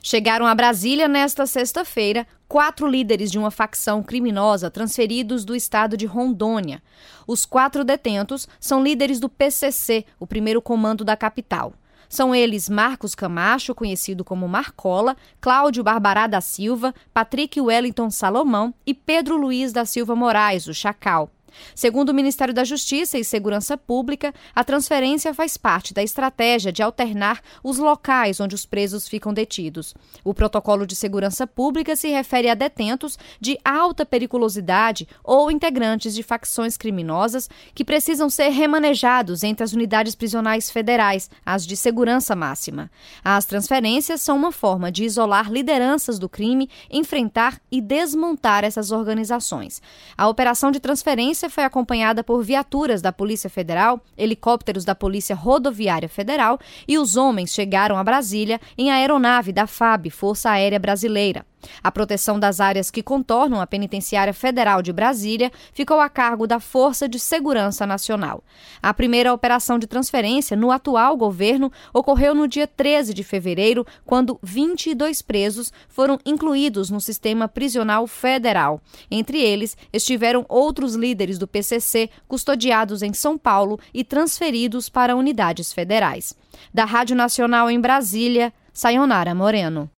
Chegaram a Brasília nesta sexta-feira 4 líderes de uma facção criminosa transferidos do estado de Rondônia. Os 4 detentos são líderes do PCC, o primeiro comando da capital. São eles Marcos Camacho, conhecido como Marcola, Cláudio Barbará da Silva, Patrick Wellington Salomão e Pedro Luiz da Silva Moraes, o Chacal. Segundo o Ministério da Justiça e Segurança Pública, a transferência faz parte da estratégia de alternar os locais onde os presos ficam detidos. O protocolo de segurança pública se refere a detentos de alta periculosidade ou integrantes de facções criminosas que precisam ser remanejados entre as unidades prisionais federais, as de segurança máxima. As transferências são uma forma de isolar lideranças do crime, enfrentar e desmontar essas organizações. A operação de transferência foi acompanhada por viaturas da Polícia Federal, helicópteros da Polícia Rodoviária Federal e os homens chegaram a Brasília em aeronave da FAB, Força Aérea Brasileira. A proteção das áreas que contornam a Penitenciária Federal de Brasília ficou a cargo da Força de Segurança Nacional. A primeira operação de transferência no atual governo ocorreu no dia 13 de fevereiro, quando 22 presos foram incluídos no sistema prisional federal. Entre eles, estiveram outros líderes do PCC custodiados em São Paulo e transferidos para unidades federais. Da Rádio Nacional em Brasília, Sayonara Moreno.